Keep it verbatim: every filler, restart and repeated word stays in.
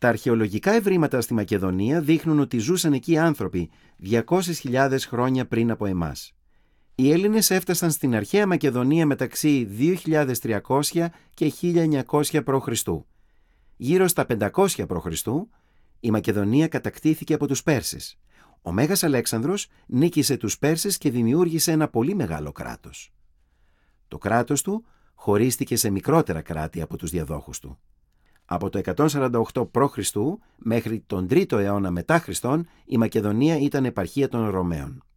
Τα αρχαιολογικά ευρήματα στη Μακεδονία δείχνουν ότι ζούσαν εκεί άνθρωποι διακόσιες χιλιάδες χρόνια πριν από εμάς. Οι Έλληνες έφτασαν στην αρχαία Μακεδονία μεταξύ δύο χιλιάδες τριακόσια και χίλια εννιακόσια προ Χριστού. Γύρω στα πεντακόσια προ Χριστού, η Μακεδονία κατακτήθηκε από τους Πέρσες. Ο Μέγας Αλέξανδρος νίκησε τους Πέρσες και δημιούργησε ένα πολύ μεγάλο κράτος. Το κράτος του χωρίστηκε σε μικρότερα κράτη από τους διαδόχους του. Από το εκατόν σαράντα οκτώ προ Χριστού μέχρι τον τρίτο αιώνα μετά Χριστόν, η Μακεδονία ήταν επαρχία των Ρωμαίων.